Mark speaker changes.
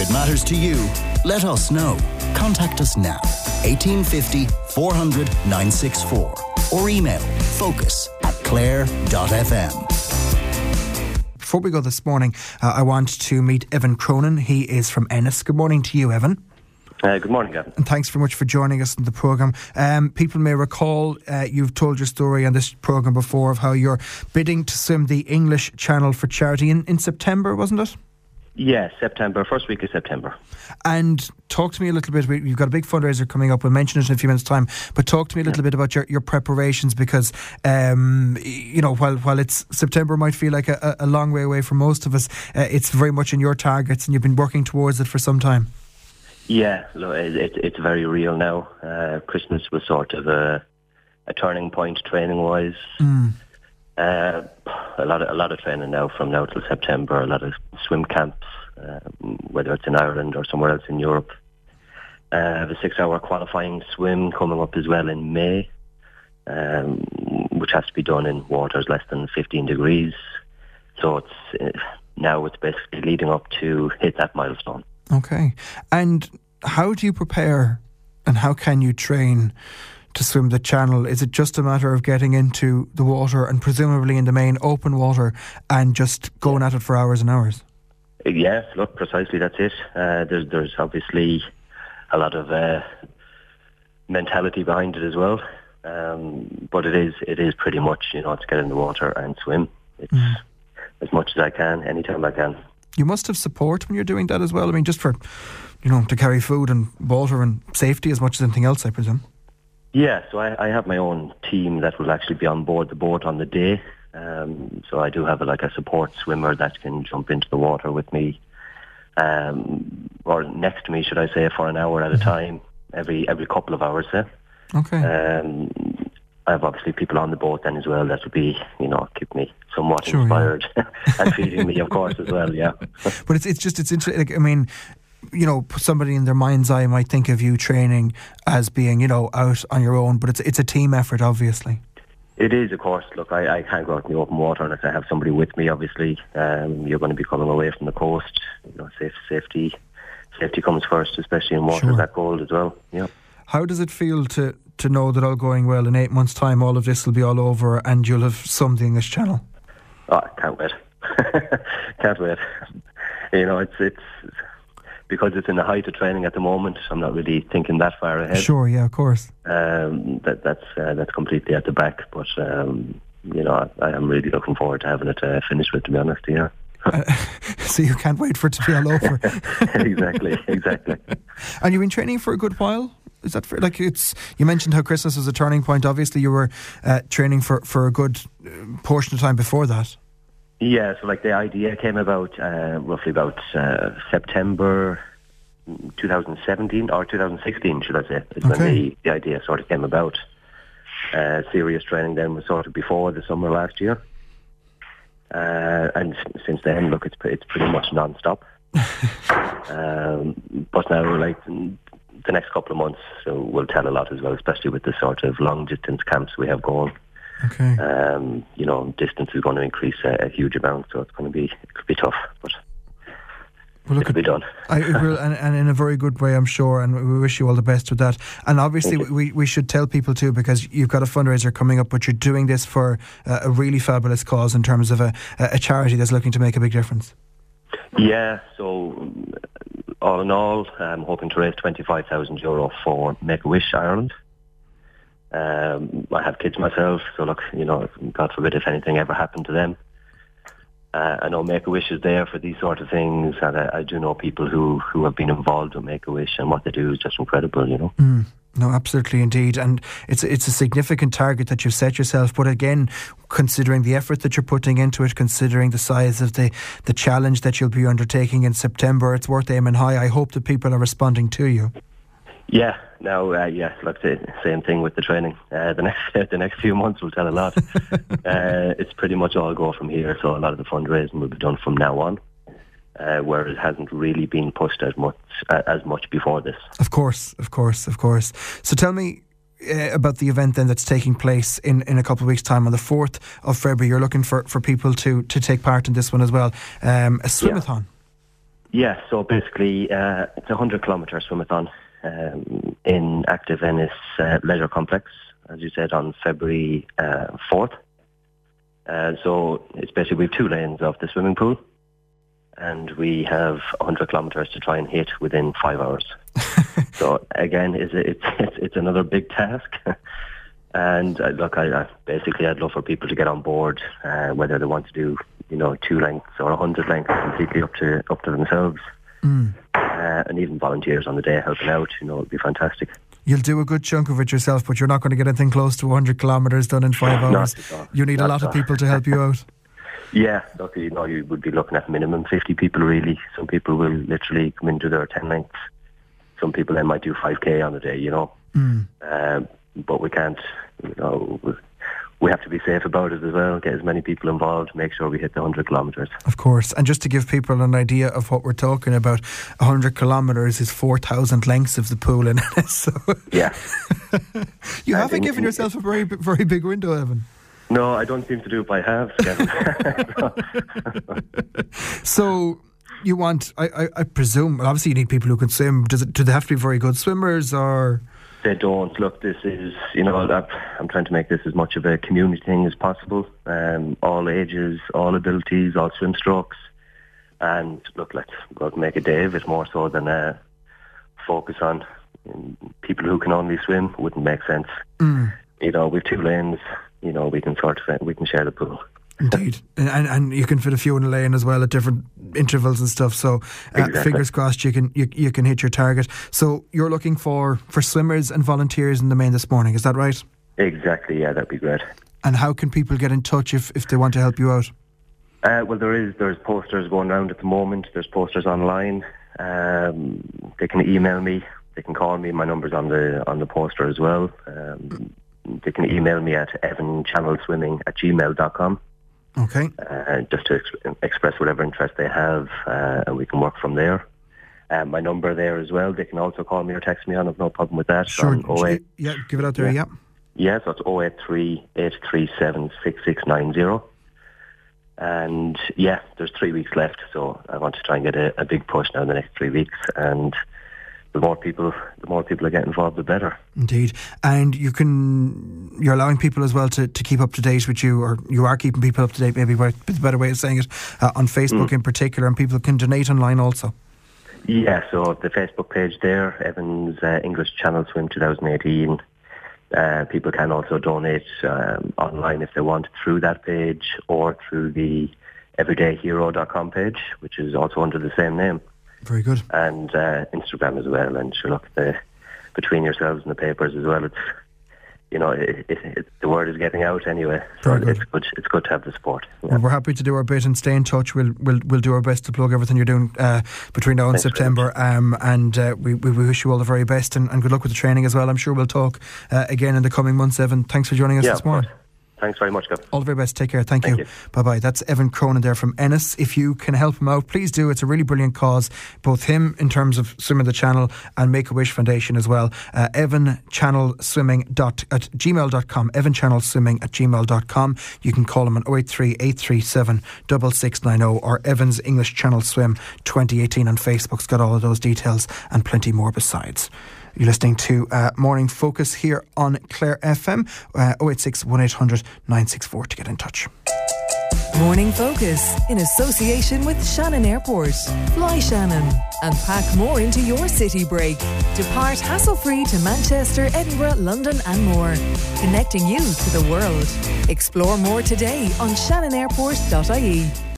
Speaker 1: If it matters to you, let us know. Contact us now, 1850 400 964, or email focus@clare.fm.
Speaker 2: Before we go this morning, I want to meet Evan Cronin. He is from Ennis. Good morning to you, Evan.
Speaker 3: Good morning, Gavin.
Speaker 2: And thanks very much for joining us in the programme. People may recall you've told your story on this programme before of how you're bidding to swim the English Channel for charity in September, wasn't it?
Speaker 3: Yes, September, first week of September.
Speaker 2: And talk to me a little bit. You've got a big fundraiser coming up. We'll mention it in a few minutes' time. But talk to me a little bit about your preparations, because while it's September might feel like a long way away for most of us, it's very much in your targets, and you've been working towards it for some time.
Speaker 3: Yeah, look, it's very real now. Christmas was sort of a turning point training-wise. A lot of training now from now till September. A lot of swim camps, whether it's in Ireland or somewhere else in Europe. I have a 6-hour qualifying swim coming up as well in May, which has to be done in waters less than 15 degrees. So it's basically leading up to hit that milestone.
Speaker 2: Okay. And how do you prepare, and how can you train to swim the Channel? Is it just a matter of getting into the water, and presumably in the main open water, and just going at it for hours and hours?
Speaker 3: Yes, look, precisely, that's it. There's obviously a lot of mentality behind it as well, but it is pretty much, to get in the water and swim. It's as much as I can, anytime I can.
Speaker 2: You must have support when you're doing that as well. I mean, just for, to carry food and water and safety as much as anything else, I presume.
Speaker 3: Yeah, so I have my own team that will actually be on board the boat on the day. So I do have a support swimmer that can jump into the water with me, or next to me, should I say, for an hour at a time, every couple of hours.
Speaker 2: Okay.
Speaker 3: I have obviously people on the boat then as well that will be, keep me somewhat inspired, and feeding me, of course, as well. Yeah.
Speaker 2: But it's interesting. Somebody in their mind's eye might think of you training as being, out on your own, but it's a team effort, obviously.
Speaker 3: It is, of course. Look, I can't go out in the open water unless I have somebody with me, obviously. You're going to be coming away from the coast. Safety comes first, especially in waters that cold as well. Yeah. How
Speaker 2: does it feel to know that all going well, in 8 months' time, all of this will be all over and you'll have swum the English Channel?
Speaker 3: Oh, I can't wait. Can't wait. It's because it's in the height of training at the moment. I'm not really thinking that far ahead.
Speaker 2: Sure, yeah, of course.
Speaker 3: That's completely at the back, but I am really looking forward to having it finished with, to be honest. Yeah.
Speaker 2: So you can't wait for it to be all over.
Speaker 3: Exactly.
Speaker 2: And you've been training for a good while? Is that fair? You mentioned how Christmas was a turning point. Obviously, you were training for a good portion of time before that.
Speaker 3: Yeah, so the idea came about roughly about September 2017 or 2016, should I say, is when the idea sort of came about. Serious training then was sort of before the summer last year. And since then, look, it's pretty much non-stop. But now, the next couple of months will tell a lot as well, especially with the sort of long-distance camps we have going.
Speaker 2: Okay.
Speaker 3: Distance is going to increase a huge amount, so it could be tough, but it'll be done.
Speaker 2: It will, and in a very good way, I'm sure, and we wish you all the best with that. And obviously, we should tell people too, because you've got a fundraiser coming up, but you're doing this for a really fabulous cause in terms of a charity that's looking to make a big difference.
Speaker 3: Yeah, so all in all, I'm hoping to raise €25,000 for Make-A-Wish Ireland. I have kids myself, so look, God forbid if anything ever happened to them. I know Make-A-Wish is there for these sort of things, and I do know people who have been involved with Make-A-Wish, and what they do is just incredible,
Speaker 2: No, absolutely indeed. And it's a significant target that you've set yourself, but again, considering the effort that you're putting into it, considering the size of the challenge that you'll be undertaking in September, it's worth aiming high. I hope that people are responding to you.
Speaker 3: Yeah, look, the same thing with the training. The next few months will tell a lot. It's pretty much all go from here, so a lot of the fundraising will be done from now on, where it hasn't really been pushed as much before this. Of course.
Speaker 2: So tell me about the event then that's taking place in a couple of weeks' time on the 4th of February. You're looking for people to take part in this one as well. A swimathon.
Speaker 3: Yeah, so basically it's a 100-kilometre swimathon in Active Ennis Leisure Complex, as you said, on February 4th. So it's basically we have 2 lanes of the swimming pool, and we have 100 kilometres to try and hit within 5 hours. So again, it's another big task. And look, I'd love for people to get on board, whether they want to do 2 lengths or 100 lengths, completely up to themselves. And even volunteers on the day helping out, it'd be fantastic.
Speaker 2: You'll do a good chunk of it yourself, but you're not going to get anything close to 100 kilometres done in 5 hours. You need a lot of people to help you out.
Speaker 3: Yeah, look, you would be looking at minimum 50 people really. Some people will literally come in and do their 10 lengths. Some people then might do 5k on the day, but we can't, we have to be safe about it as well, get as many people involved, make sure we hit the 100 kilometres. Of
Speaker 2: course, and just to give people an idea of what we're talking about, 100 kilometres is 4,000 lengths of the pool in it. So
Speaker 3: yeah.
Speaker 2: You haven't given yourself a very, very big window, Evan.
Speaker 3: No, I don't seem to do it by halves, Kevin.
Speaker 2: So you want, I presume, well, obviously you need people who can swim. Do they have to be very good swimmers, or...?
Speaker 3: They don't. Look, this is, I'm trying to make this as much of a community thing as possible. All ages, all abilities, all swim strokes. And look, let's go out and make a day of it, more so than focus on people who can only swim. Wouldn't make sense. With 2 lanes, we can share the pool.
Speaker 2: Indeed, and you can fit a few in a lane as well at different intervals and stuff. So exactly. Fingers crossed, you can hit your target. So you're looking for swimmers and volunteers in the main this morning. Is that right?
Speaker 3: Exactly. Yeah, that'd be great.
Speaker 2: And how can people get in touch if they want to help you out?
Speaker 3: Well, there's posters going around at the moment. There's posters online. They can email me. They can call me. My number's on the poster as well. They can email me at evanchannelswimming@gmail.com.
Speaker 2: Okay.
Speaker 3: Just to express whatever interest they have, and we can work from there. My number there as well. They can also call me or text me on. I've no problem with that.
Speaker 2: Sure. Yeah, give it out there. Yeah.
Speaker 3: Yeah, so it's 083 837 6690. And yeah, there's 3 weeks left, so I want to try and get a big push now in the next 3 weeks. And the more people that get involved, the better. Indeed.
Speaker 2: And you're allowing people as well to keep up to date with you, or you are keeping people up to date, maybe a better way of saying it, on Facebook in particular, and people can donate online also.
Speaker 3: Yeah, so the Facebook page there, Evans English Channel Swim 2018. People can also donate online if they want through that page, or through the everydayhero.com page, which is also under the same name.
Speaker 2: Very good.
Speaker 3: And Instagram as well. And sure, look, between yourselves and the papers as well, it's the word is getting out anyway. So it's good to have the support. Yeah.
Speaker 2: Well, we're happy to do our bit and stay in touch. We'll do our best to plug everything you're doing between now and September. And we wish you all the very best, and good luck with the training as well. I'm sure we'll talk again in the coming months. Evan, thanks for joining us this morning.
Speaker 3: Thanks very much, Gav.
Speaker 2: All the very best. Take care. Thank you. Bye-bye. That's Evan Cronin there from Ennis. If you can help him out, please do. It's a really brilliant cause. Both him in terms of Swimming the Channel and Make-A-Wish Foundation as well. evanchannelswimming@gmail.com. evanchannelswimming@gmail.com. You can call him on 083 837 6690 or Evans English Channel Swim 2018 on Facebook. It's got all of those details and plenty more besides. You're listening to Morning Focus here on Clare FM. 086 1800 964 to get in touch.
Speaker 4: Morning Focus in association with Shannon Airport. Fly Shannon and pack more into your city break. Depart hassle-free to Manchester, Edinburgh, London and more. Connecting you to the world. Explore more today on shannonairport.ie.